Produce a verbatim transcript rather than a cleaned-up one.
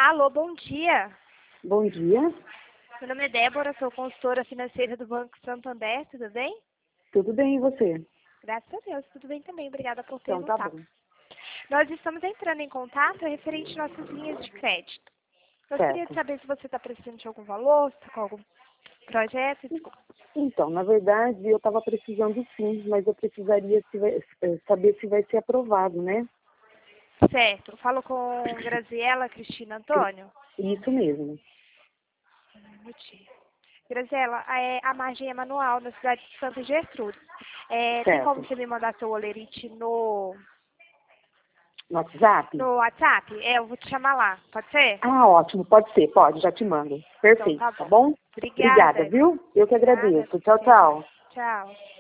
Alô, bom dia. Bom dia. Meu nome é Débora, sou consultora financeira do Banco Santander, tudo bem? Tudo bem, e você? Graças a Deus, tudo bem também, obrigada por Então, tá perguntar. bom. Nós estamos entrando em contato referente às nossas linhas de crédito. Gostaria de Certo. saber se você está precisando de algum valor, se está com algum projeto. Desculpa. Então, na verdade, eu estava precisando sim, mas eu precisaria se vai- eh, saber se vai ser aprovado, né? Certo, falo com Graziela Cristina Antônio. Isso mesmo. Um minutinho. Graziela, é, a margem é manual na cidade de Santa Gertrudes. É, tem como Certo. você me mandar seu olerite no, No WhatsApp? no WhatsApp? É, eu vou te chamar lá, pode ser? Ah, ótimo, pode ser, pode, já te mando. Então Perfeito, tá tá bom. bom? Obrigada, Obrigada. viu? Eu que Nada, agradeço. Tchau, até já. tchau. Tchau.